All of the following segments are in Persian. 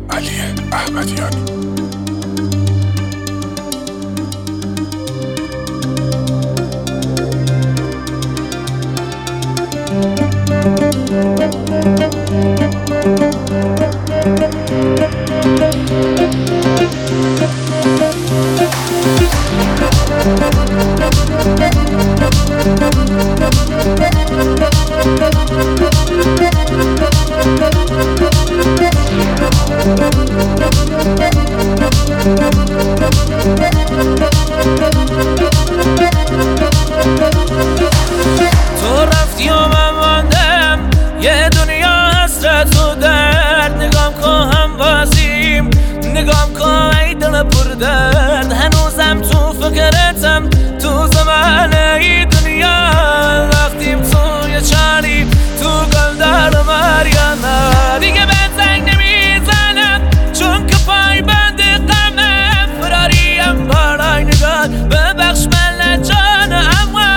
علی احمدیانی. تو رفتی و من ماندم، یه دنیا حسرت و درد. نگام کن هم بازیم، نگام کن ای دل پر درد. هنوزم تو فکرتم، تو زمان ای دنیا. وقتیم توی چاری، تو گلدار مریانه. دیگه به زنگ نمیزنم چون که پای بند غمم. فراریم بالای نگاه، ببخش من جانم.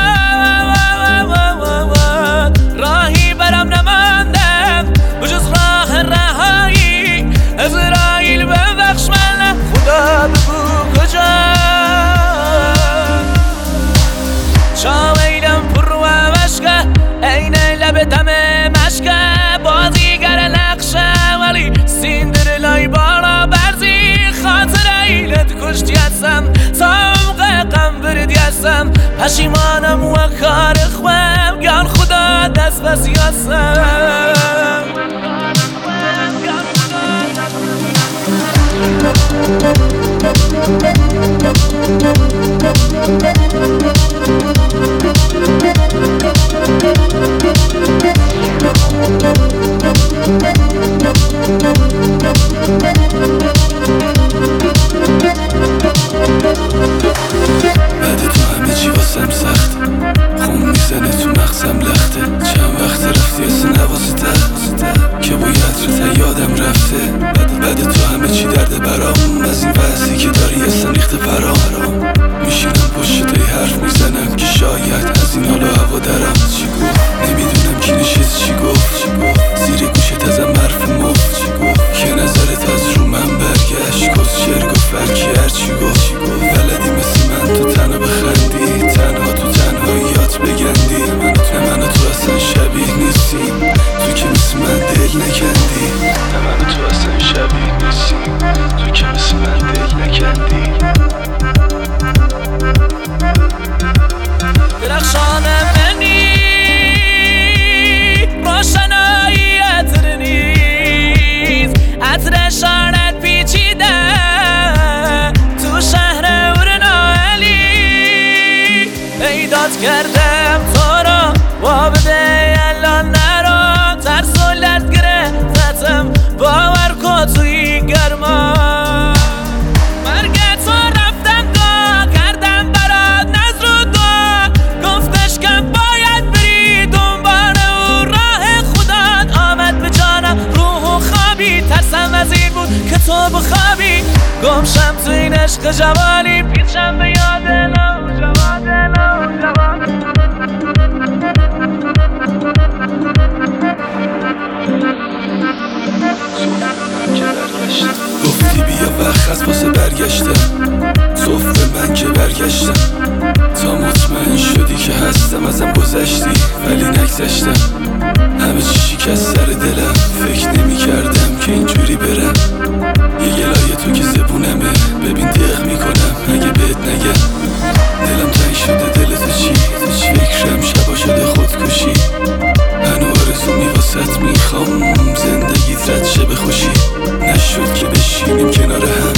راهی برم نماندم بجز راه رهایی. عزراییل ببخش من، خدا بگو کجا. شاویلم پر و مشکه، عین لب دم مشکه. بازیگر نقشه ولی سیندرلای بالا برزی. خاطر ایلت کشتی هستم، سامق غم بردی هستم. پشیمانم و کار خوام، گان خدا دست بسی هستم. بعد تو همه چی درده برام. از این وضعی که داری اصلا ریخته پرام. میشینم پشت تای حرف میزنم که شاید از این حال و هوا درم. چی گفت نمیدونم کی نشست، چی گفت زیر گوشت ازم حرف مفت. چی گفت که نظرت از رو من برگشت. کس شعر گفت برکی هرچی گفت. بلدی مثل من تو تنها بخندی، تنها تو تنهاییات بگندی. من و تو اصلا شبیه نیستیم، تو که مثل من دل نکندی. من و تو اصلا شبیه نیستیم، تو که مثل من دل نکندی. درخشان منی روشنایی عطر نیست. عطر شانت پیچیده تو شهر ورنالی. ایداد کردم تو رو و بده الان نرو. ترس و لرد گرفتم، باور کن توی گرما. مرگ تو رفتم دو کردم برات نظر و دو. گفتش که باید بری دنبال او، راه خودت آمد به جانم. روح و خوابی ترسم از این بود که تو بخوابی. گمشم تو این عشق جوانی، پیچم به یاد نوجوان. گفتی بیا وقت از واسه برگشتم، صف به من که برگشتم. تا مطمئن شدی که هستم ازم گذشتی ولی نگذشتم. همه چی شکست سر دلم، فکر نمی کردم که اینجوری برم. یه گلای تو که زبونمه، ببین دق میکنم اگه بهت نگم. دلم تنگ شده دل تو چی فکرم شبا شده خودکشی. هنو آرزو واسط میخوام زندگیت رد شه به خوشی. نشد که بشینیم کنار هم،